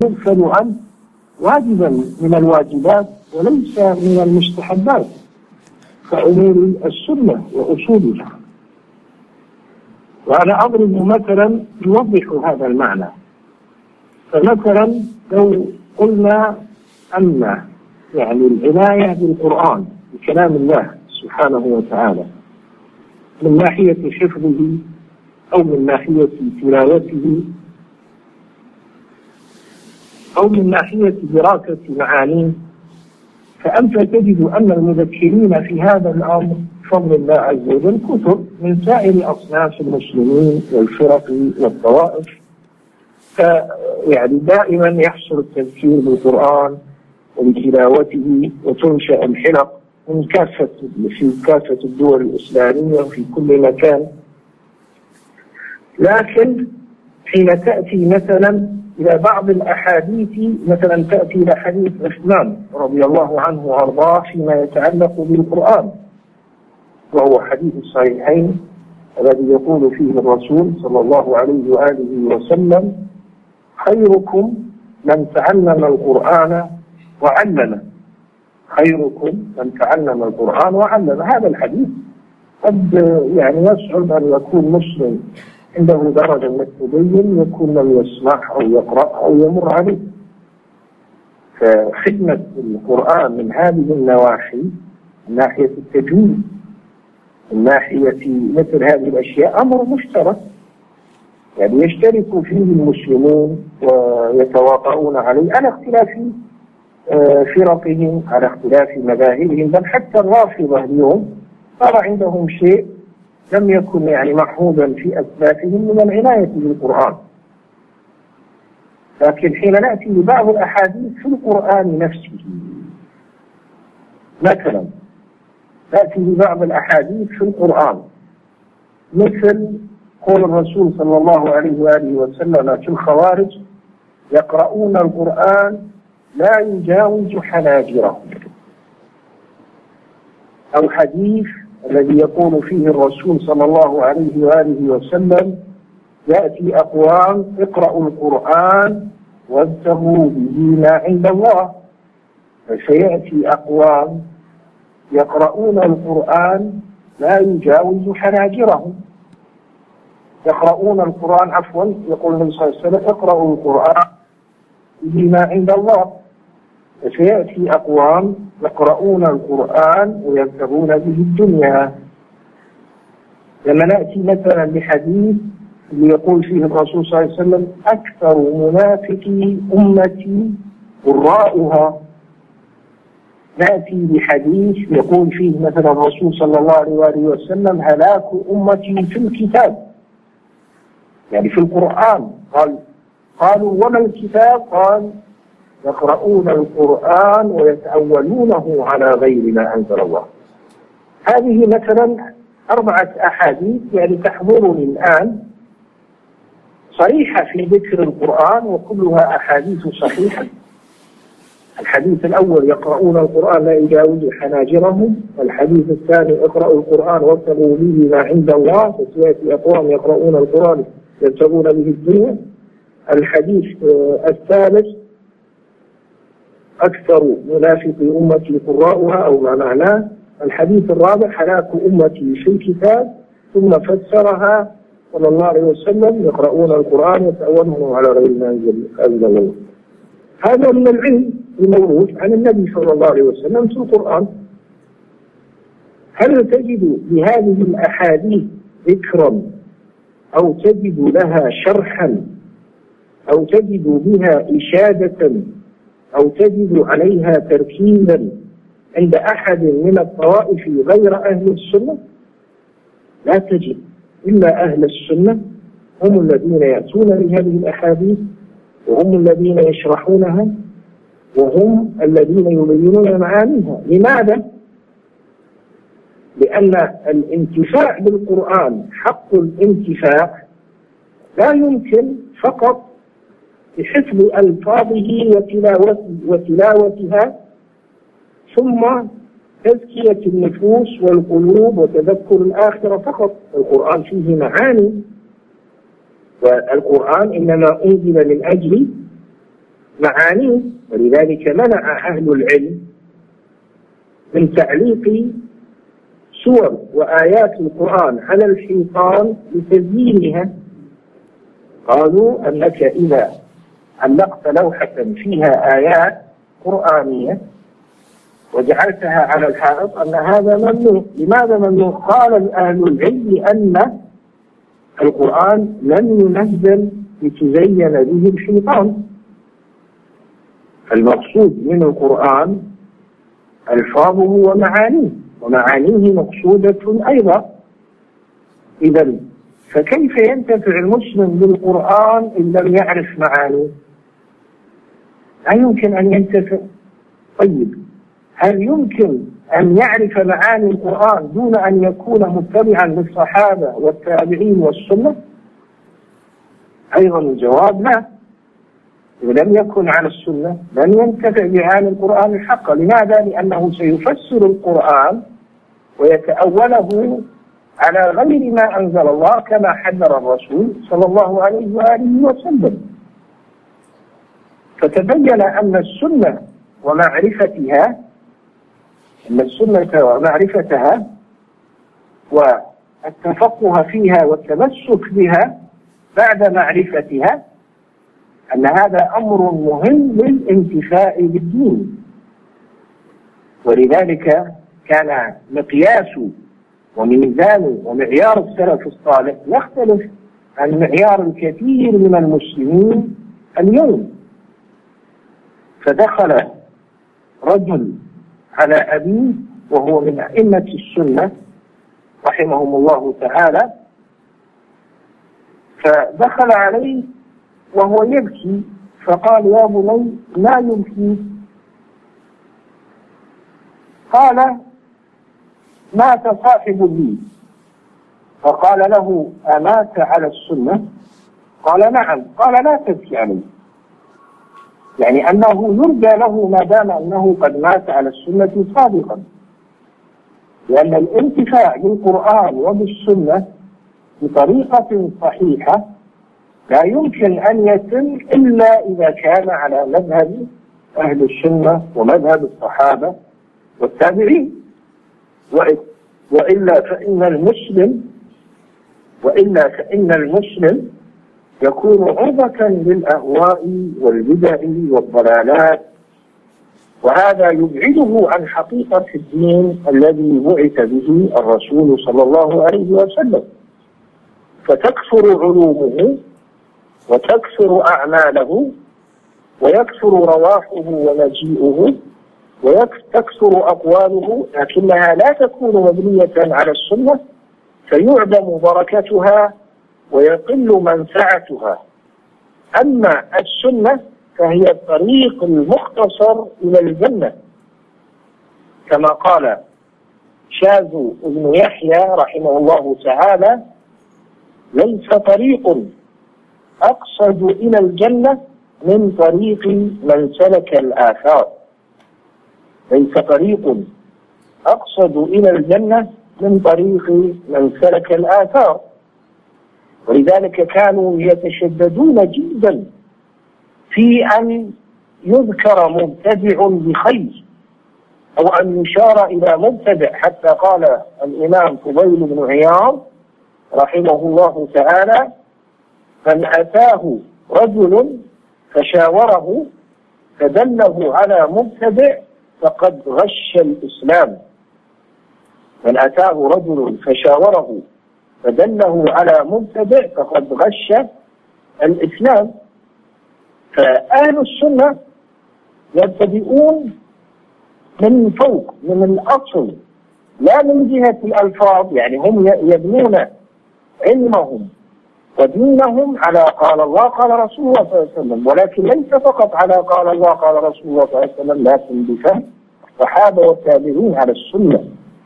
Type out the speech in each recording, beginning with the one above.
يغفل عنه واجبا من الواجبات وليس من المستحبات كأمور السنة وأصولها. وأنا أضرب مثلا يوضح هذا المعنى. فمثلا لو قلنا أن يعني العناية بالقرآن بكلام الله سبحانه وتعالى من ناحية حفظه أو من ناحية تلاوته أو من ناحية دراسة معانيه، فأنت تجد أن المذكرين في هذا الأمر بفضل الله عز وجل كثر من سائر أصناف المسلمين والفرق والطوائف. يعني دائما يحصل التذكير بالقرآن وبتلاوته، وتنشأ الحلق في كافة الدول الإسلامية وفي كل مكان. لكن حين تأتي مثلا إلى بعض الأحاديث، مثلا تأتي إلى حديث عثمان رضي الله عنه وأرضاه فيما يتعلق بالقرآن، وهو حديث الصحيحين الذي يقول فيه الرسول صلى الله عليه وآله وسلم: خيركم من تعلم القرآن وعلمه. خيركم من تعلم القرآن وعلمه. هذا الحديث قد يعني يصعب أن يكون مسلم عنده درجة من التدين يكون لم يسمع أو يقرأ أو يمر عليه. فخدمة القرآن من هذه النواحي، من ناحية التجويد، من ناحية مثل هذه الأشياء، أمر مشترك، يعني يشترك فيه المسلمون ويتواطؤون عليه على اختلاف فرقهم، على اختلاف مذاهبهم. بل حتى الرافضة اليوم صار عندهم شيء لم يكن يعني محفوظا في أسلافهم من العناية بالقرآن. لكن حين نأتي لبعض الأحاديث في القرآن نفسه، مثلا نأتي لبعض الأحاديث في القرآن مثل قول الرسول صلى الله عليه وآله وسلم في الخوارج: يقرؤون القرآن لا يجاوز حناجرهم. أو حديث الذي يقول فيه الرسول صلى الله عليه وآله وسلم: يأتي أقوام اقرأوا القرآن وابتغوا به ما عند الله. فسيأتي أقوام يقرؤون القرآن لا يجاوز حناجرهم. يقرؤون القرآن، عفوا، يقول النبي صلى الله عليه وسلم: اقرأوا القرآن به ما عند الله. فسيأتي أقوام يقرؤون القرآن ويبتغون به الدنيا. لما نأتي مثلا بحديث يقول فيه الرسول صلى الله عليه وسلم: أكثر منافقي أمتي قراؤها. نأتي بحديث يقول فيه مثلا الرسول صلى الله عليه وسلم: هلاك أمتي في الكتاب، يعني في القرآن. قالوا: وما الكتاب؟ قال: يقرؤون القرآن ويتأولونه على غير ما أنزل الله. هذه مثلا 4 أحاديث يعني تحضرني الآن صريحة في ذكر القرآن، وكلها أحاديث صحيحة. الحديث الأول: يقرؤون القرآن لا يجاوز حناجرهم. الحديث الثاني: اقرأوا القرآن وابتغوا به ما عند الله. فسيأتي أقوام يقرؤون القرآن يبتغون به الدنيا. الحديث الثالث: أكثر منافق أمتي قراؤها، أو ما معناه. الحديث الرابع: هلاك أمتي في الكتاب. ثم فسرها صلى الله عليه وسلم: يقرؤون القرآن ويتأولونه على غير ما أنزل الله. هذا من العلم الموروث عن النبي صلى الله عليه وسلم في القرآن. هل تجد لهذه الأحاديث ذكرا أو تجد لها شرحا أو تجد بها إشادة أو تجد عليها تركيزا عند أحد من الطوائف غير أهل السنة؟ لا تجد، إلا أهل السنة هم الذين يأتون بهذه الأحاديث، وهم الذين يشرحونها، وهم الذين يبينون معانيها. لماذا؟ لأن الانتفاع بالقرآن حق الانتفاع لا يمكن فقط بحفظ ألفاظه وتلاوتها ثم تزكية النفوس والقلوب وتذكر الآخرة فقط. القرآن فيه معاني، والقرآن إنما أنزل من أجل معانيه. ولذلك منع أهل العلم من تعليق سور وآيات القرآن على الحيطان لتزيينها. قالوا أنك إذا علقت لوحة فيها آيات قرآنية وجعلتها على الحائط أن هذا ممنوع. لماذا ممنوع؟ قال أهل العلم لأن القرآن لم ينزل لتزين به الحيطان. المقصود من القرآن ألفاظه ومعانيه، ومعانيه مقصودة أيضا. إذا فكيف ينتفع المسلم بالقرآن إن لم يعرف معانيه؟ لا يمكن أن ينتفع. طيب هل يمكن أن يعرف معاني القرآن دون أن يكون متبعا للصحابة والتابعين والسنة؟ أيضا الجواب لا. إذا لم يكن على السنة لن ينتفع بمعاني القرآن الحق. لماذا؟ لأنه سيفسر القرآن ويتأوله على غير ما أنزل الله كما حذر الرسول صلى الله عليه وآله وسلم. فتبين أن السنة ومعرفتها والتفقه فيها والتمسك بها بعد معرفتها أن هذا أمر مهم للانتفاع بالدين. ولذلك كان مقياس وميزان ومعيار السلف الصالح يختلف عن معيار الكثير من المسلمين اليوم. فدخل رجل على أبيه وهو من أئمة السنة رحمهم الله تعالى، فدخل عليه وهو يبكي فقال: يا بني ما يبكي؟ قال: مات صاحب لي. فقال له: أمات على السنة؟ قال: نعم. قال: لا تبكي عليه، يعني أنه يرجى له ما دام أنه قد مات على السنة صادقا، لأن الانتفاع بالقرآن وبالسنة بطريقة صحيحة لا يمكن أن يتم إلا إذا كان على مذهب أهل السنة ومذهب الصحابة والتابعين. وإلا فإن المسلم يكون عرضة للأهواء والبدع والضلالات، وهذا يبعده عن حقيقة الدين الذي بعث به الرسول صلى الله عليه وسلم. فتكثر علومه وتكثر أعماله ويكثر رواحه ومجيئه وتكثر أقواله، لكنها لا تكون مبنية على السنة فيعدم بركتها ويقل منفعتها. أما السنة فهي الطريق المختصر إلى الجنة، كما قال شاذ بن يحيى رحمه الله تعالى: ليس طريق أقصد إلى الجنة من طريق من سلك الآثار. ليس طريق أقصد إلى الجنة من طريق من سلك الآثار. ولذلك كانوا يتشددون جدا في أن يذكر مبتدع بخير أو أن يشار إلى مبتدع، حتى قال الإمام فضيل بن عياض رحمه الله تعالى: من أتاه رجل فشاوره فدله على مبتدع فقد غش الإسلام. من أتاه رجل فشاوره فدله على مبتدع فقد غش الإسلام. فأهل السنة يبتدئون من فوق، من الأصل، لا من جهة الألفاظ. يعني هم يبنون علمهم ودينهم على قال الله قال رسول الله صلى الله عليه وسلم، ولكن ليس فقط على قال الله قال رسول الله صلى الله عليه وسلم، لكن بفهم الصحابة والتابعين على السنة.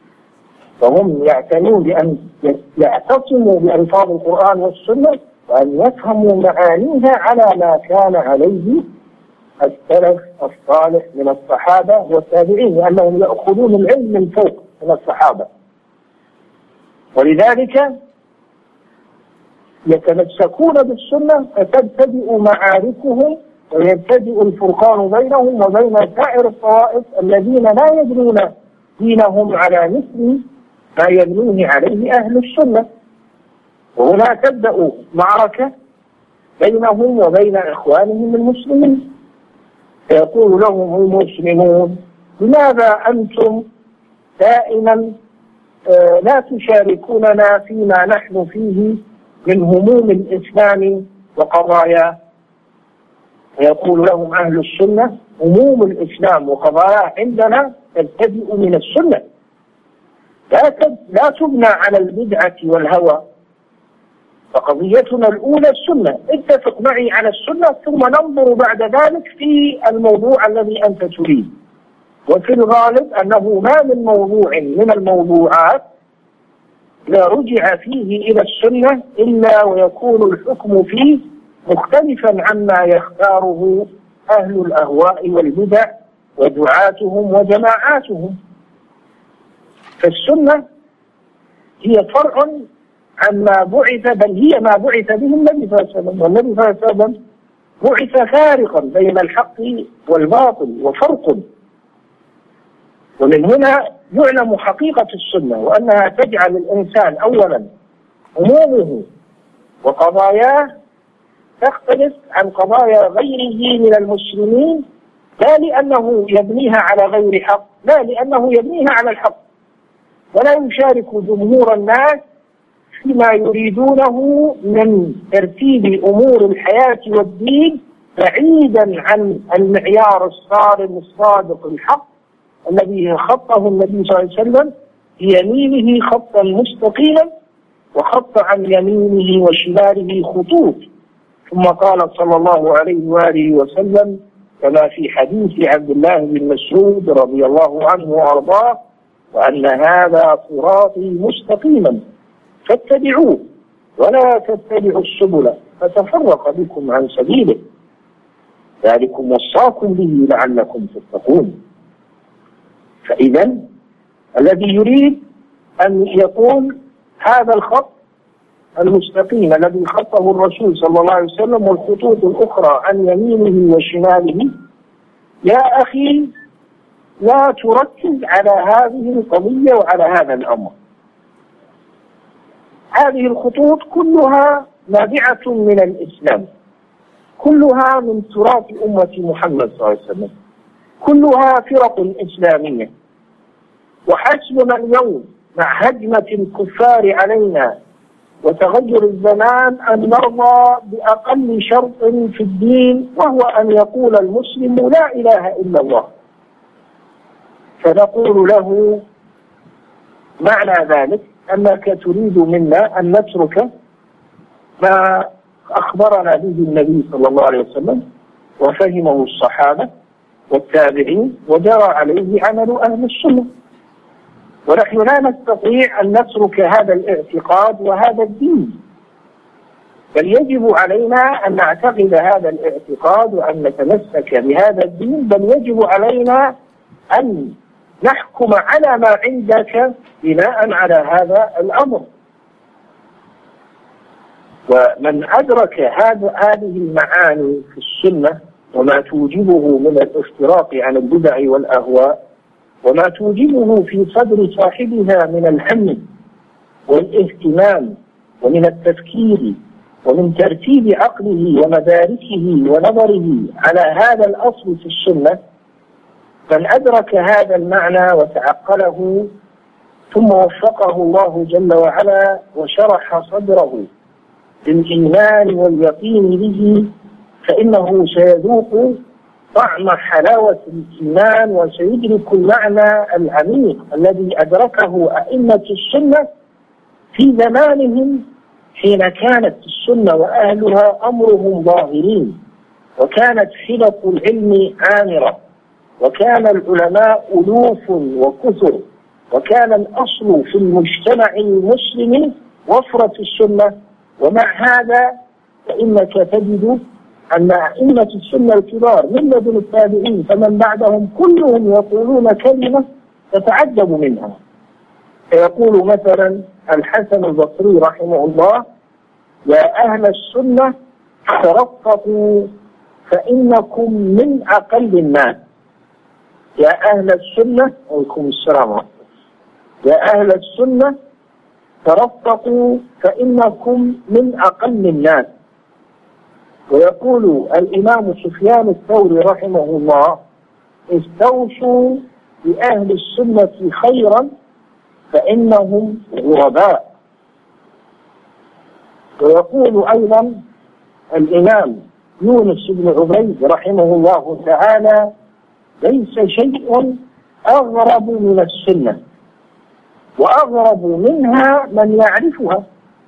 فهم يعتنون بأن يعتصموا بألفاظ القرآن والسنة وأن يفهموا معانيها على ما كان عليه السلف الصالح من الصحابة والتابعين، لأنهم يأخذون العلم من فوق من الصحابة. ولذلك يتمسكون بالسنة فتبتدئ معاركهم ويبتدئ الفرقان بينهم وبين سائر الطوائف الذين لا يبنون دينهم على مثل ما يبنيه عليه أهل السنة. وهنا تبدأ معركة بينهم وبين إخوانهم المسلمين، فيقول لهم المسلمون: لماذا أنتم دائما لا تشاركوننا فيما نحن فيه من هموم الإسلام وقضاياه؟ فيقول لهم أهل السنة: هموم الإسلام وقضاياه عندنا تبتدئ من السنة، لا تبنى على البدعة والهوى، فقضيتنا الأولى السنة، اتفق معي على السنة ثم ننظر بعد ذلك في الموضوع الذي أنت تريد. وفي الغالب أنه ما من موضوع من الموضوعات لا رجع فيه إلى السنة إلا ويكون الحكم فيه مختلفا عما يختاره أهل الأهواء والبدع ودعاتهم وجماعاتهم. فالسنة هي فرع عما بعث، بل هي ما بعث به النبي صلى الله عليه وسلم، والنبي صلى الله عليه وسلم بعث فارقا بين الحق والباطل وفرق. ومن هنا يعلم حقيقة السنة، وأنها تجعل الإنسان أولا همومه وقضاياه تختلف عن قضايا غيره من المسلمين، لا لأنه يبنيها على غير حق، لا لأنه يبنيها على الحق، ولا يشارك جمهور الناس فيما يريدونه من ترتيب أمور الحياة والدين بعيدا عن المعيار الصارم الصادق الحق الذي خطه النبي صلى الله عليه وسلم بيمينه خطا مستقيما، وخط عن يمينه وشماله خطوط. ثم قال صلى الله عليه وآله وسلم كما في حديث عبد الله بن مسعود رضي الله عنه وأرضاه: وأن هذا صراطي مستقيما فاتبعوه ولا تتبعوا السبل فتفرق بكم عن سبيله ذلكم وصاكم به لعلكم تتقون. فإذا الذي يريد أن يقول هذا الخط المستقيم الذي خطه الرسول صلى الله عليه وسلم والخطوط الأخرى عن يمينه وشماله، يا أخي لا تركز على هذه القضية وعلى هذا الأمر. هذه الخطوط كلها نابعة من الإسلام، كلها من تراث أمة محمد صلى الله عليه وسلم، كلها فرق إسلامية. وحسبنا اليوم مع هجمة الكفار علينا وتغير الزمان أن نرضى بأقل شرط في الدين، وهو أن يقول المسلم لا إله إلا الله. فنقول له: معنى ذلك أنك تريد منا أن نترك ما أخبرنا به النبي صلى الله عليه وسلم وفهمه الصحابة والتابعين وجرى عليه عمل أهل السنة، ونحن لا نستطيع أن نترك هذا الاعتقاد وهذا الدين، بل يجب علينا أن نعتقد هذا الاعتقاد وأن نتمسك بهذا الدين، بل يجب علينا أن نحكم على ما عندك بناء على هذا الأمر. ومن أدرك هذه المعاني في السنة وما توجبه من الافتراق عن البدع والأهواء، وما توجبه في صدر صاحبها من الهم والاهتمام ومن التفكير ومن ترتيب عقله ومداركه ونظره على هذا الأصل في السنة، من أدرك هذا المعنى وتعقله ثم وفقه الله جل وعلا وشرح صدره بالإيمان واليقين به، فإنه سيذوق طعم حلاوة الإيمان وسيدرك المعنى العميق الذي أدركه أئمة السنة في زمانهم حين كانت السنة وأهلها أمرهم ظاهرين، وكانت حلق العلم عامرة، وكان العلماء ألوف وكثر، وكان الأصل في المجتمع المسلم وفرة السنة. ومع هذا فإنك تجد أن أئمة السنة الكبار من لدن التابعين فمن بعدهم كلهم يقولون كلمة تتعجب منها. فيقول مثلا الحسن البصري رحمه الله: يا أهل السنة ترققوا فإنكم من أقل الناس. يا أهل السنة، عليكم السلام، يا أهل السنة ترفقوا فإنكم من أقل الناس. ويقول الإمام سفيان الثوري رحمه الله: استوصوا بأهل السنة خيرا فإنهم غرباء. ويقول أيضا الإمام يونس بن عبيد رحمه الله تعالى: ليس شيء أغرب من السنة، وأغرب منها من يعرفها.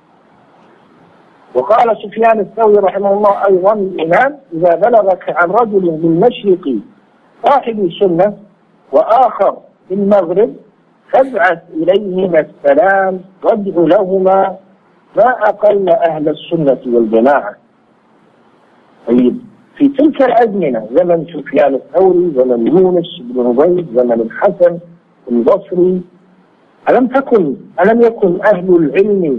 وقال سفيان الثوري رحمه الله أيضا الإمام: إذا بلغك عن رجل بالمشرق صاحب سنة وآخر بالمغرب فابعث إليهما السلام وادع لهما ما أقل أهل السنة والجماعة. طيب، في تلك الأزمنة، زمن سفيان الثوري، زمن يونس بن عبيد، زمن الحسن البصري، ألم يكن أهل العلم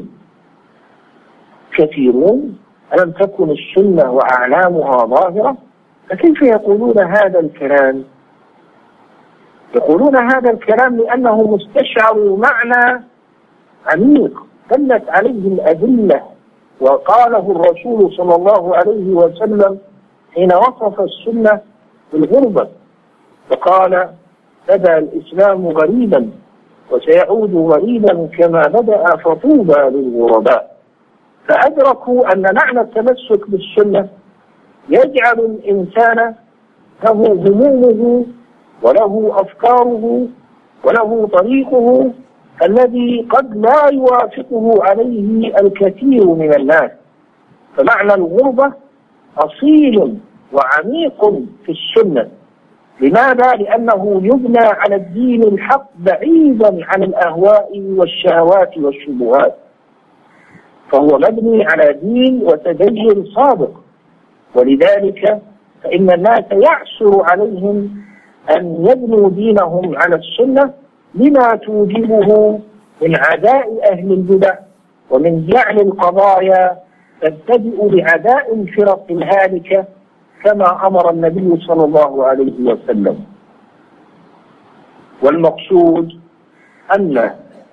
كثيرون؟ ألم تكن السنة وأعلامها ظاهرة؟ فكيف يقولون هذا الكلام؟ يقولون هذا الكلام لأنه مستشعر معنى عميق دلت عليه الأدلة، وقاله الرسول صلى الله عليه وسلم حين وصف السنة بالغربة، فقال: بدأ الإسلام غريبا وسيعود غريبا كما بدأ فطوبى للغرباء. فأدركوا أن معنى التمسك بالسنة يجعل الإنسان له همومه وله أفكاره وله طريقه الذي قد لا يوافقه عليه الكثير من الناس. فمعنى الغربة أصيل وعميق في السنة. لماذا؟ لأنه يبنى على الدين الحق بعيدا عن الأهواء والشهوات والشبهات، فهو مبني على دين وتدين صادق. ولذلك فإن الناس يعسر عليهم أن يبنوا دينهم على السنة لما توجبه من عداء أهل البدع ومن جعل القضايا تبتدئ بعداء الفرق الهالكة كما أمر النبي صلى الله عليه وسلم. والمقصود أن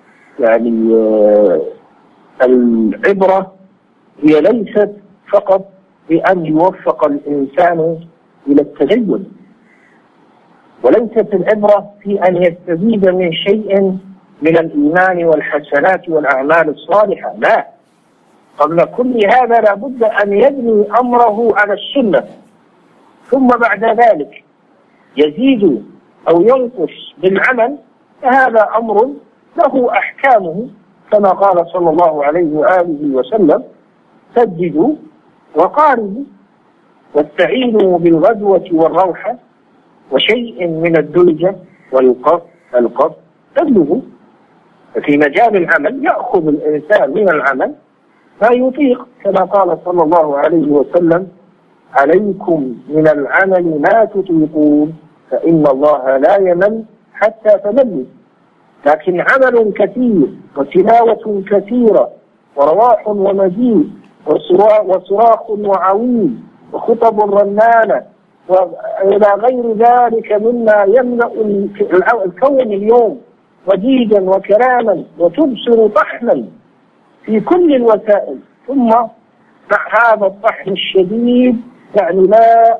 العبرة هي ليست فقط بأن يوفق الإنسان إلى التدين، وليست العبرة في أن يستزيد من شيء من الإيمان والحسنات والأعمال الصالحة، لا، قبل كل هذا لابد أن يبني أمره على السنة، ثم بعد ذلك يزيد أو ينقص بالعمل، فهذا أمر له أحكامه، كما قال صلى الله عليه وآله وسلم: سددوا وقاربوا واستعينوا بالغدوة والروحة وشيء من الدلجة والقصد تبلغوا. ففي مجال العمل يأخذ الإنسان من العمل ما يطيق، كما قال صلى الله عليه وسلم: عليكم من العمل ما تطيقون فإن الله لا يمل حتى تملوا. لكن عمل كثير وتلاوة كثيرة ورواح ومجيء وصراخ وعويل وخطب رنانة وإلى غير ذلك مما يملأ الكون اليوم وديدا وكلاما وتبصر طحنا في كل الوسائل، ثم مع هذا الطحن الشديد لا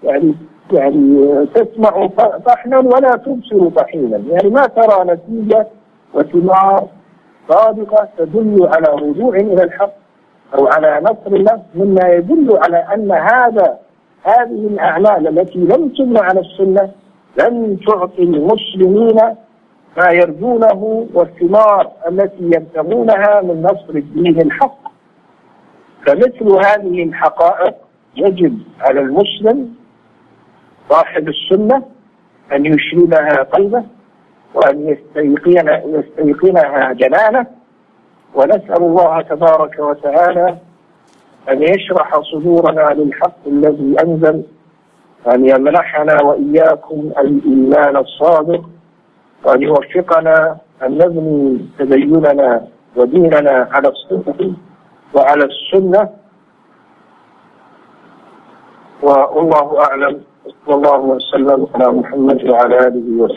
تسمع طحنا ولا تبصر طحينا، ما ترى نتيجة وثمار صادقة تدل على رجوع إلى الحق أو على نصر الله، مما يدل على أن هذه الأعمال التي لم تبنى على السنة لن تعطي المسلمين ما يرجونه والثمار التي يبتغونها من نصر الدين الحق. فمثل هذه الحقائق يجب على المسلم صاحب السنة أن يشربها قلبه وأن يستيقنها جنانه. ونسأل الله تبارك وتعالى أن يشرح صدورنا للحق الذي أنزل، وأن يمنحنا وإياكم الإيمان الصادق، وأن يوفقنا أن نبني تديننا وديننا على الصدق وعلى السنة، والله أعلم. صلى الله وسلم على محمد وعلى آله وسلم.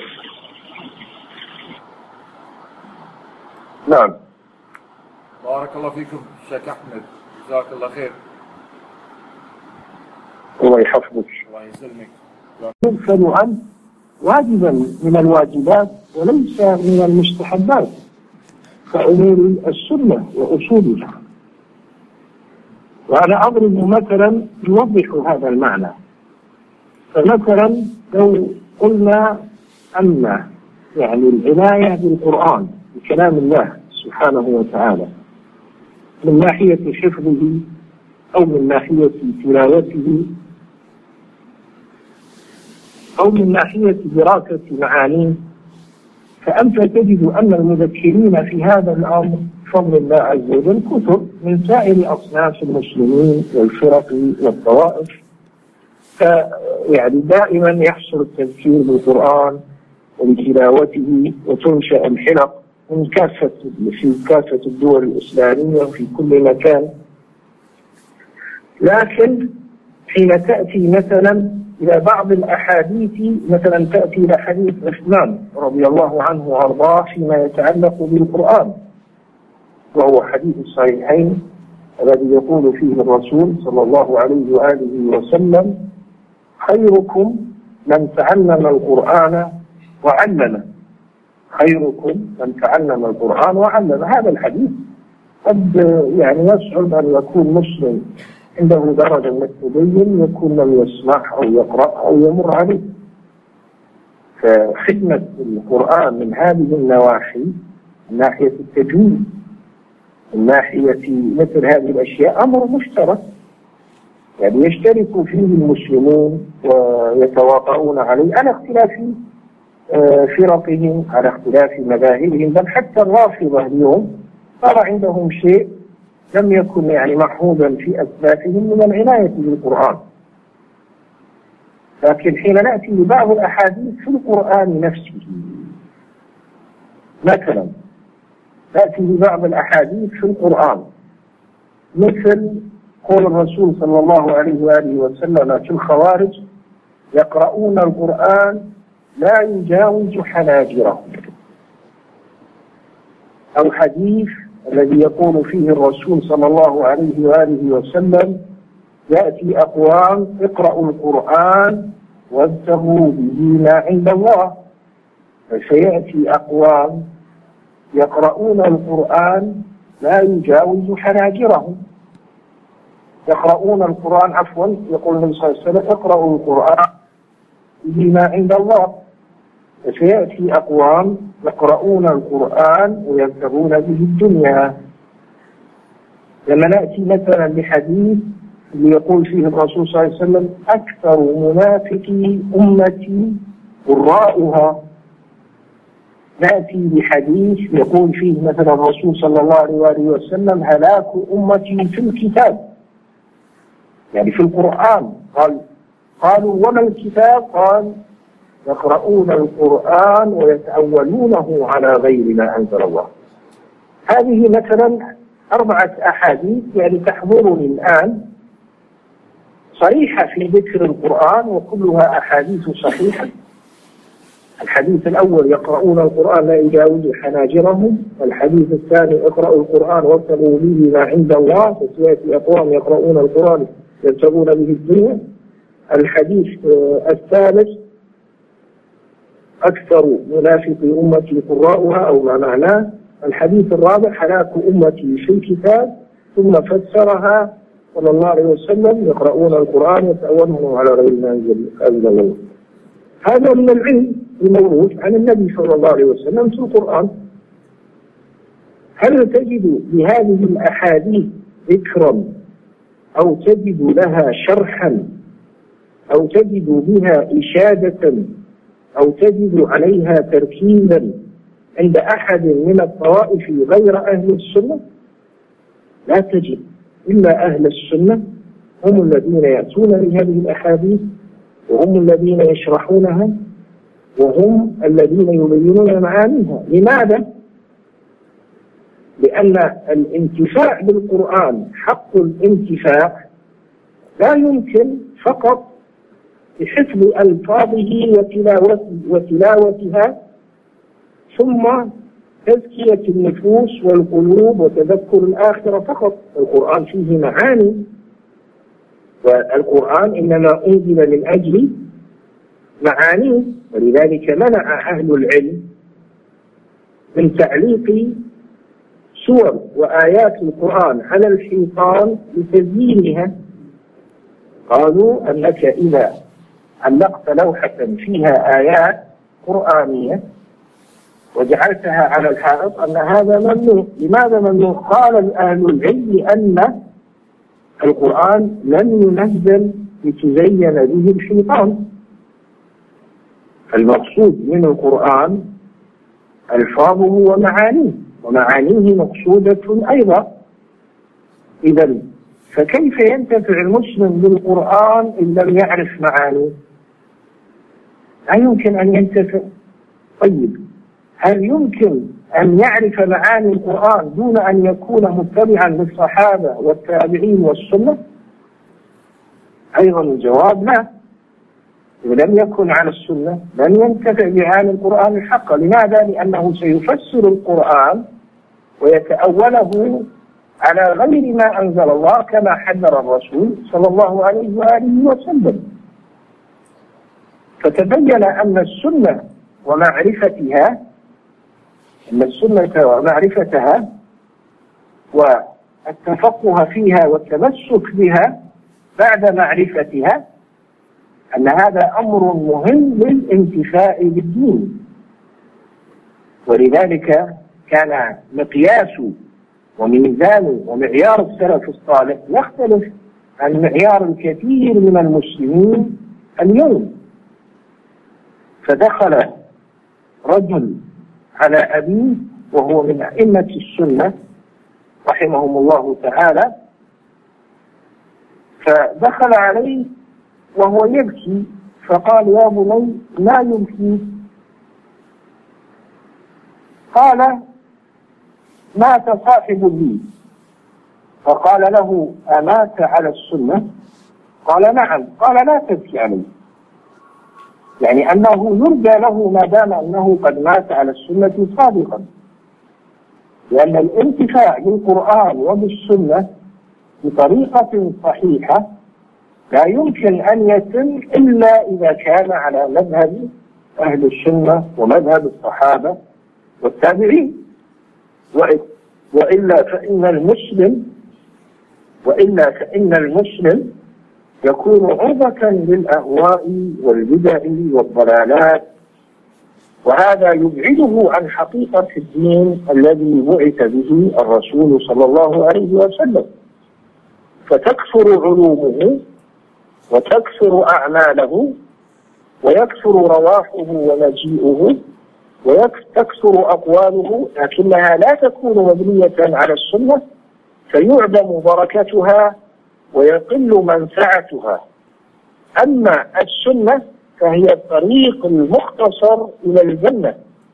نعم. بارك الله فيكم شيخ أحمد، جزاك الله خير. الله يحفظك. الله يسلمك. يغفل عنه واجبا من الواجبات وليس من المستحبات كأمور السنة وأصولها. وأنا أضرب مثلا يوضح هذا المعنى. فمثلا لو قلنا أن يعني العناية بالقرآن بكلام الله سبحانه وتعالى من ناحية حفظه أو من ناحية تلاوته أو من ناحية دراسة معانيه، فأنت تجد أن المذكرين في هذا الأمر بفضل الله عز وجل كثر من سائر أصناف المسلمين والفرق والطوائف. يعني دائما يحصل التذكير بالقرآن وبتلاوته، وتنشأ الحلق في كافة الدول الإسلامية في كل مكان. لكن حين تأتي مثلا إلى بعض الأحاديث، مثلا تأتي إلى حديث عثمان رضي الله عنه وأرضاه فيما يتعلق بالقرآن، وهو حديث الصحيحين الذي يقول فيه الرسول صلى الله عليه وآله وسلم: خيركم من تعلم القرآن وعلمه. خيركم من تعلم القرآن وعلمه. هذا الحديث قد يعني يصعب أن يكون مسلم عنده درجة من التدين يكون لم يسمع أو يقرأ أو يمر عليه. فخدمة القرآن من هذه النواحي، من ناحية التجويد، من ناحية مثل هذه الأشياء، أمر مشترك، يعني يشترك فيه المسلمون ويتواطؤون عليه على اختلاف فرقهم، على اختلاف مذاهبهم. بل حتى الرافضة اليوم صار عندهم شيء لم يكن يعني محفوظا في أسلافهم من العناية بالقرآن. لكن حين نأتي لبعض الأحاديث في القرآن نفسه، مثلا نأتي لبعض الأحاديث في القرآن مثل قول الرسول صلى الله عليه وآله وسلم في الخوارج: يقرؤون القرآن لا يجاوز حناجرهم. أو حديث الذي يقول فيه الرسول صلى الله عليه وآله وسلم: يأتي أقوام اقرأوا القرآن وابتغوا به ما عند الله. فسيأتي أقوام يقرؤون القرآن لا يجاوز حناجرهم. يقرؤون القرآن، عفوا، يقول النبي صلى الله عليه وسلم: اقرأوا القرآن به ما عند الله. فسيأتي أقوام يقرؤون القرآن ويبتغون به الدنيا. لما نأتي مثلا بحديث اللي يقول فيه الرسول صلى الله عليه وسلم: أكثر منافقي أمتي قراؤها. نأتي بحديث يقول فيه مثلا الرسول صلى الله عليه وآله وسلم: هلاك أمتي في الكتاب، يعني في القرآن. قالوا: وما الكتاب؟ قال: يقرؤون القرآن ويتأولونه على غير ما أنزل الله. هذه مثلا 4 أحاديث يعني تحضرني الآن صريحة في ذكر القرآن، وكلها أحاديث صحيحة. الحديث الأول: يقرؤون القرآن لا يجاوز حناجرهم. الحديث الثاني: اقرأوا القرآن وابتغوا به ما عند الله. فسيأتي أقوام يقرؤون القرآن يبتغون به الدنيا. الحديث الثالث: أكثر منافق أمتي قراؤها، أو ما معناه. الحديث الرابع: هلاك أمتي في الكتاب. ثم فسرها صلى الله عليه وسلم: يقرؤون القرآن يتأولونه على غير ما أنزل الله. هذا من العلم الموروث عن النبي صلى الله عليه وسلم في القرآن. هل تجد لهذه الأحاديث ذكرا أو تجد لها شرحا أو تجد بها إشادة أو تجد عليها تركيزا عند أحد من الطوائف غير أهل السنة؟ لا تجد. إلا أهل السنة هم الذين يأتون بهذه الأحاديث، وهم الذين يشرحونها، وهم الذين يبينون معانيها. لماذا؟ لأن الانتفاع بالقرآن حق الانتفاع لا يمكن فقط بحفظ ألفاظه وتلاوتها ثم تزكية النفوس والقلوب وتذكر الآخرة فقط. القرآن فيه معاني، والقرآن إنما أنزل من أجل معانيه، ولذلك منع أهل العلم من تعليق سور وآيات القرآن على الحيطان لتزيينها. قالوا أنك إذا علقت لوحة فيها آيات قرآنية وجعلتها على الحائط أن هذا ممنوع. لماذا ممنوع؟ قال أهل العلم لأن القرآن لم ينزل لتزين به الشيطان. المقصود من القرآن ألفاظه ومعانيه، ومعانيه مقصودة أيضا. إذن فكيف ينتفع المسلم بالقرآن إن لم يعرف معانيه؟ لا يمكن أن ينتفع. طيب، هل يمكن أن يعرف معاني القرآن دون أن يكون متبعا للصحابة والتابعين والسنة؟ أيضا الجواب لا. إذا لم يكن على السنة لن ينتفع بمعاني القرآن الحق. لماذا؟ لأنه سيفسر القرآن ويتأوله على غير ما أنزل الله كما حذر الرسول صلى الله عليه وآله وسلم. فتبين أن السنة ومعرفتها والتفقه فيها والتمسك بها بعد معرفتها أن هذا أمر مهم للانتفاع بالدين. ولذلك كان مقياس وميزان ومعيار السلف الصالح يختلف عن معيار الكثير من المسلمين اليوم. فدخل رجل على أبيه وهو من أئمة السنة رحمهم الله تعالى، فدخل عليه وهو يبكي فقال: يا بني ما يبكي؟ قال: مات صاحب لي. فقال له: أمات على السنة؟ قال: نعم. قال: لا تبكي عليه، يعني أنه يرجى له ما دام أنه قد مات على السنة صادقا، لأن الانتفاع بالقرآن وبالسنة بطريقة صحيحة لا يمكن أن يتم إلا إذا كان على مذهب أهل السنة ومذهب الصحابة والتابعين، وإلا فإن المسلم يكون عرضة للأهواء والبدع والضلالات، وهذا يبعده عن حقيقة الدين الذي بعث به الرسول صلى الله عليه وسلم. فتكثر علومه وتكثر أعماله ويكثر رواحه ومجيئه وتكثر أقواله، لكنها لا تكون مبنية على السنة فيعدم بركتها ويقل منفعتها. أما السنة فهي الطريق المختصر إلى الجنة،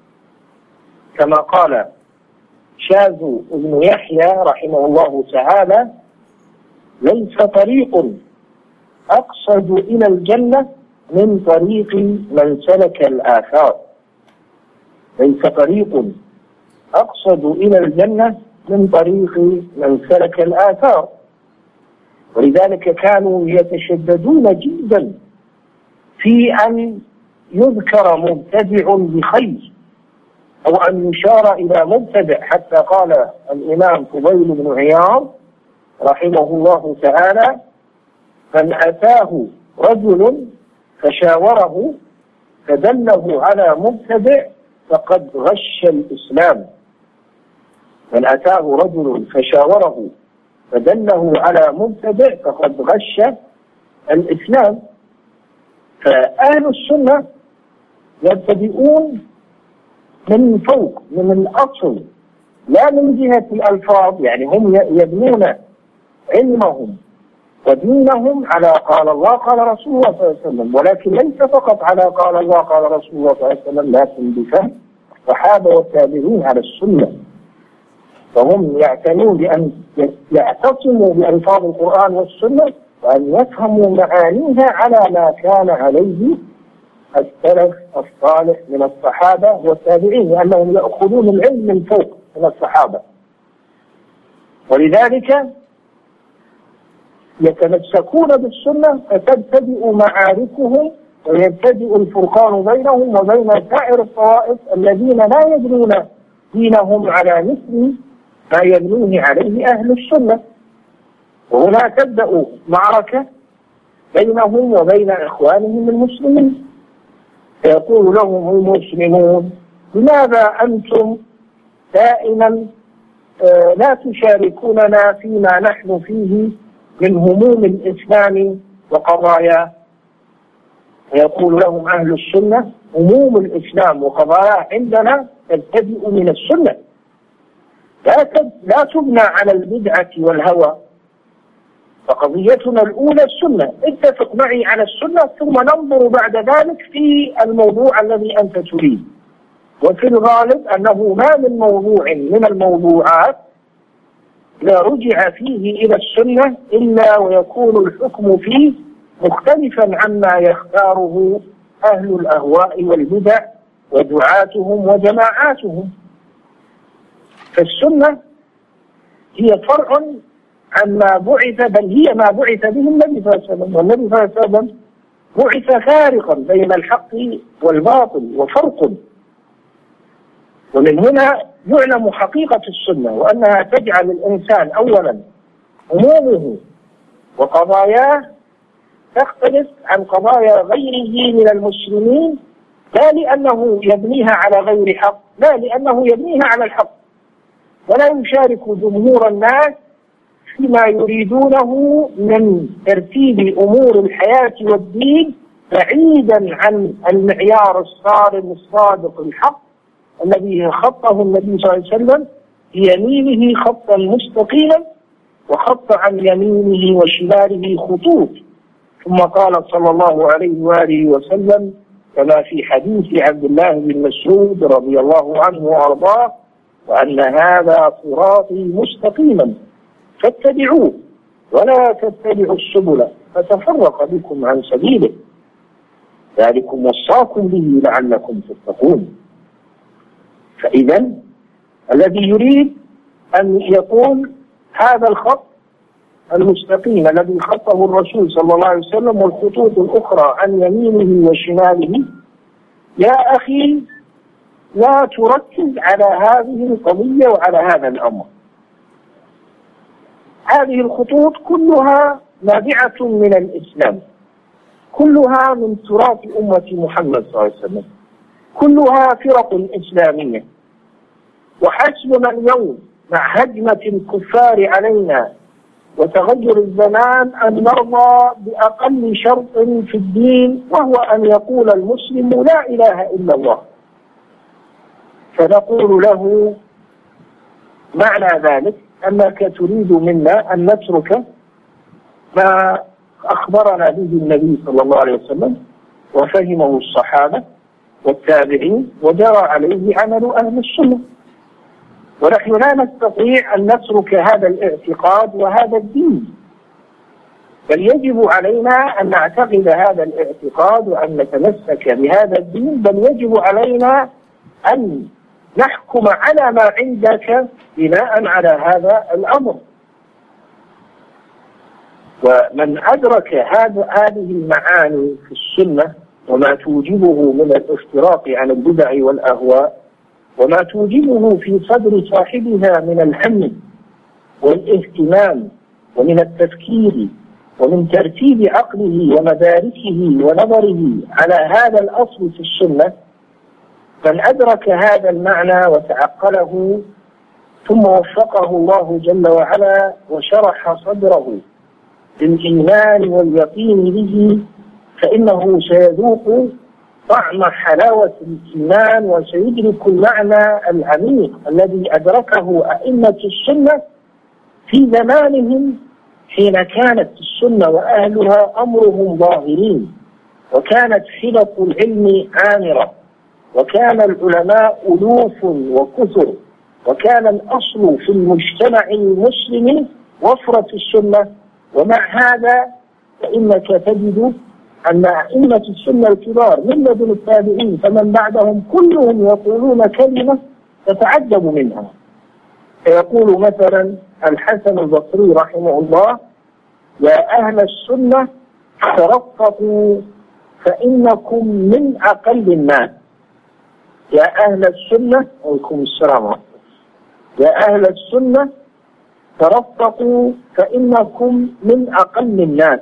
كما قال شاذ بن يحيى رحمه الله تعالى: ليس طريق أقصد إلى الجنة من طريق من سلك الآثار. ليس طريق أقصد إلى الجنة من طريق من سلك الآثار. ولذلك كانوا يتشددون جدا في أن يذكر مبتدع بخير أو أن يشار إلى مبتدع، حتى قال الإمام فضيل بن عياض رحمه الله تعالى: من أتاه رجل فشاوره فدله على مبتدع فقد غش الإسلام. من أتاه رجل فشاوره فدله على مبتدع فقد غش الإسلام. فأهل السنة يبتدئون من فوق، من الأصل، لا من جهة الألفاظ. يعني هم يبنون علمهم ودينهم على قال الله قال رسول الله صلى الله عليه وسلم، ولكن ليس فقط على قال الله قال رسول الله صلى الله عليه وسلم، لكن بفهم الصحابة والتابعين على السنة. فهم يعتنون بأن يعتصموا بألفاظ القرآن والسنة وأن يفهموا معانيها على ما كان عليه السلف الصالح من الصحابة والتابعين، لأنهم يأخذون العلم من فوق من الصحابة، ولذلك يتمسكون بالسنة فتبتدئ معاركهم ويبتدئ الفرقان بينهم وبين سائر الطوائف الذين لا يبنون دينهم على مثل ما يبنيه عليه أهل السنة. وهنا تبدأ معركة بينهم وبين إخوانهم المسلمين، فيقول لهم المسلمون: لماذا أنتم دائما لا تشاركوننا فيما نحن فيه من هموم الإسلام وقضاياه؟ فيقول لهم أهل السنة: هموم الإسلام وقضاياه عندنا تبتدئ من السنة، لا تبنى على البدعة والهوى، فقضيتنا الأولى السنة، اتفق معي على السنة ثم ننظر بعد ذلك في الموضوع الذي أنت تريد. وفي الغالب أنه ما من موضوع من الموضوعات لا رجع فيه إلى السنة إلا ويكون الحكم فيه مختلفا عما يختاره أهل الأهواء والبدع ودعاتهم وجماعاتهم. فالسنة هي فرع عما بعث، بل هي ما بعث به النبي صلى الله عليه وسلم، والنبي صلى الله عليه وسلم بعث فارقا بين الحق والباطل وفرق. ومن هنا يعلم حقيقة السنة، وأنها تجعل الإنسان أولا همومه وقضاياه تختلف عن قضايا غيره من المسلمين، لا لأنه يبنيها على غير حق، لا لأنه يبنيها على الحق، ولا يشارك جمهور الناس فيما يريدونه من ترتيب أمور الحياة والدين بعيدا عن المعيار الصارم الصادق الحق الذي خطه النبي صلى الله عليه وسلم بيمينه خطا مستقيما، وخط عن يمينه وشماله خطوط. ثم قال صلى الله عليه وآله وسلم كما في حديث عبد الله بن مسعود رضي الله عنه وأرضاه: وأن هذا صراطي مستقيما فاتبعوه ولا تتبعوا السبل فتفرق بكم عن سبيله، ذلكم وصاكم به لعلكم تتقون. فإذا الذي يريد أن يقول هذا الخط المستقيم الذي خطه الرسول صلى الله عليه وسلم والخطوط الأخرى عن يمينه وشماله، يا أخي لا تركز على هذه القضية وعلى هذا الأمر. هذه الخطوط كلها نابعة من الإسلام، كلها من تراث أمة محمد صلى الله عليه وسلم، كلها فرق إسلامية. وحسبنا اليوم مع هجمة الكفار علينا وتغير الزمان أن نرضى بأقل شرط في الدين، وهو أن يقول المسلم لا إله إلا الله. فنقول له: معنى ذلك أنك تريد منا أن نترك ما أخبرنا به النبي صلى الله عليه وسلم وفهمه الصحابة والتابعين وجرى عليه عمل أهل السنة، ونحن لا نستطيع أن نترك هذا الاعتقاد وهذا الدين، بل يجب علينا أن نعتقد هذا الاعتقاد وأن نتمسك بهذا الدين، بل يجب علينا أن نحكم على ما عندك بناء على هذا الأمر. ومن أدرك هذه المعاني في السنة وما توجبه من الافتراق عن البدع والأهواء وما توجبه في صدر صاحبها من الهم والاهتمام ومن التفكير ومن ترتيب عقله ومداركه ونظره على هذا الأصل في السنة، من أدرك هذا المعنى وتعقله ثم وفقه الله جل وعلا وشرح صدره بالإيمان واليقين به، فإنه سيذوق طعم حلاوة الإيمان وسيدرك المعنى العميق الذي أدركه أئمة السنة في زمانهم حين كانت السنة وأهلها أمرهم ظاهرين، وكانت حلق العلم عامرة، وكان العلماء ألوف وكثر، وكان الأصل في المجتمع المسلم وفرة السنة. ومع هذا فإنك تجد أن أئمة السنة الكبار من لدن التابعين فمن بعدهم كلهم يقولون كلمة تتعجب منها. فيقول مثلا الحسن البصري رحمه الله: يا أهل السنة ترفقوا فإنكم من أقل الناس. يا أهل السنة، عليكم السلام، يا أهل السنة ترفقوا فإنكم من أقل الناس.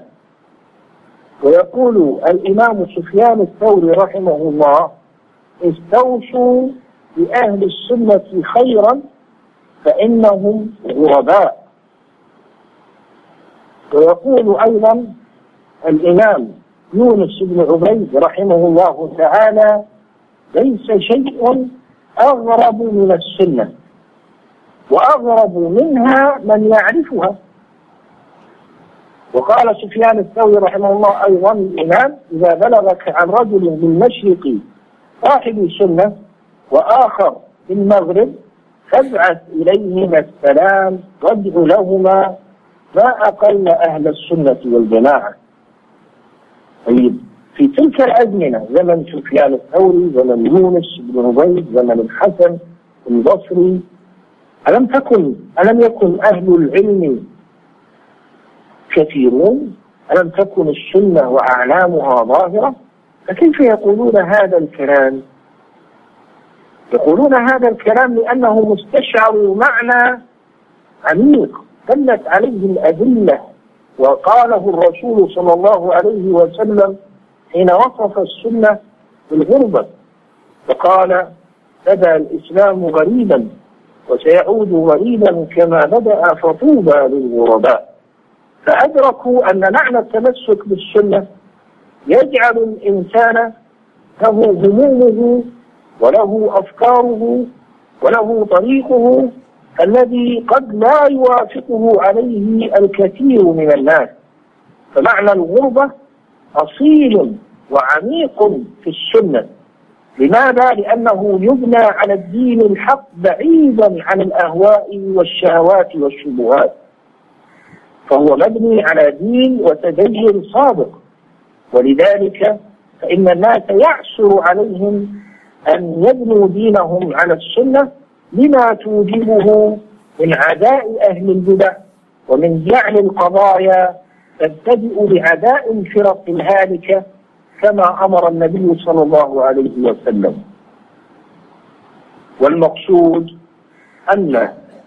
ويقول الإمام سفيان الثوري رحمه الله: استوصوا بأهل السنة خيرا فإنهم غرباء. ويقول أيضا الإمام يونس بن عبيد رحمه الله تعالى: ليس شيء أغرب من السنة وأغرب منها من يعرفها. وقال سفيان الثوري رحمه الله أيضا الإمام: إذا بلغك عن رجل بالمشرق صاحب سنة وآخر في المغرب فابعث إليهما السلام وادع لهما ما أقل أهل السنة والجماعة. طيب، في تلك الأزمنة زمن سفيان الثوري، زمن يونس بن عبيد، زمن الحسن البصري، ألم يكن أهل العلم كثيرون؟ ألم تكن السنة وأعلامها ظاهرة؟ فكيف يقولون هذا الكلام؟ يقولون هذا الكلام لأنه مستشعر معنى عميق دلت عليه الأدلة، وقاله الرسول صلى الله عليه وسلم حين وصف السنة بالغربة، فقال: بدأ الإسلام غريبا وسيعود غريبا كما بدأ فطوبى للغرباء. فأدركوا أن معنى التمسك بالسنة يجعل الإنسان له همومه وله أفكاره وله طريقه الذي قد لا يوافقه عليه الكثير من الناس. فمعنى الغربة أصيل وعميق في السنة. لماذا؟ لأنه يبنى على الدين الحق بعيدا عن الأهواء والشهوات والشبهات، فهو مبني على دين وتدين صادق. ولذلك فإن الناس يعسر عليهم أن يبنوا دينهم على السنة لما توجبه من عداء أهل البدع ومن جعل القضايا تبتدئ بعداء الفرق الهالكة كما أمر النبي صلى الله عليه وسلم. والمقصود أن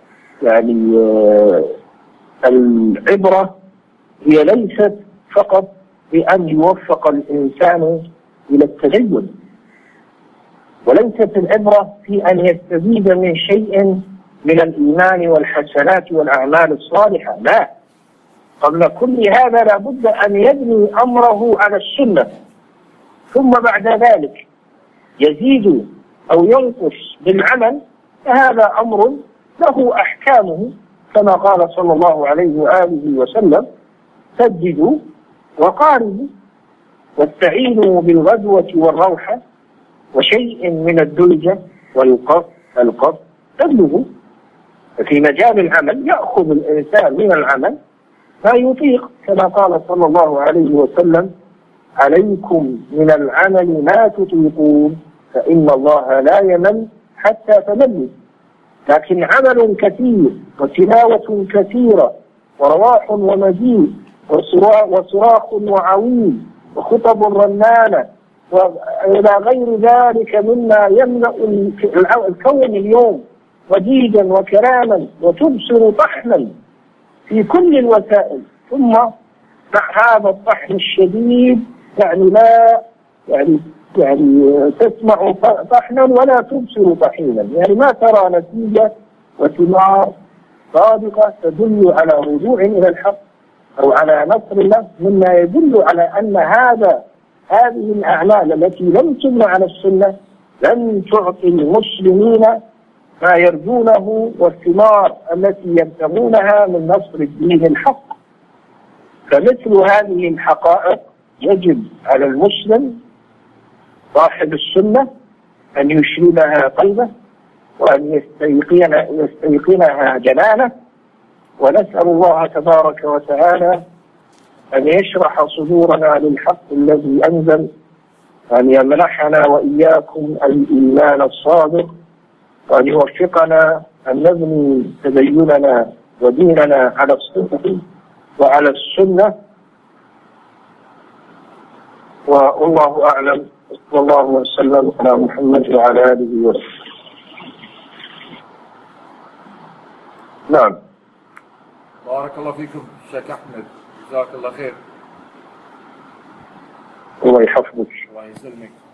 العبرة هي ليست فقط بأن يوفق الإنسان إلى التدين، وليست العبرة في أن يستزيد من شيء من الإيمان والحسنات والأعمال الصالحة، لا، قبل كل هذا لابد أن يبني أمره على السنة، ثم بعد ذلك يزيد أو ينقص بالعمل، فهذا أمر له أحكامه كما قال صلى الله عليه وآله وسلم: سددوا وقاربوا واستعينوا بالغدوة والروحة وشيء من الدلجة والقصد تبلغوا. ففي مجال العمل يأخذ الإنسان من العمل ما يطيق، كما قال صلى الله عليه وسلم: عليكم من العمل ما تطيقون فإن الله لا يمل حتى تملوا. لكن عمل كثير وتلاوة كثيرة ورواح ومجيء وصراخ وعويل وخطب رنانة وإلى غير ذلك مما يملأ الكون اليوم وجيدا وكلاما وتبصر طحنا في كل الوسائل، ثم مع هذا الطحن الشديد يعني تسمع طحنا ولا تبصر طحينا، يعني ما ترى نتيجة وثمار صادقة تدل على رجوع إلى الحق أو على نصر الله، مما يدل على أن هذه الأعمال التي لم تبنى على السنة لن تعطي المسلمين ما يرجونه والثمار التي يبتغونها من نصر الدين الحق. فمثل هذه الحقائق يجب على المسلم صاحب السنة أن يشربها قلبه وأن يستيقنها جنانه. ونسأل الله تبارك وتعالى أن يشرح صدورنا للحق الذي أنزل، أن يمنحنا وإياكم الإيمان الصادق، وأن يوفقنا أن نبني تديننا وديننا على الصدق وعلى السنة. والله أعلم، صلى الله وسلم على محمد وعلى آله وسلم. نعم. بارك الله فيكم شيخ أحمد، جزاك الله خير. الله يحفظك. الله يسلمك.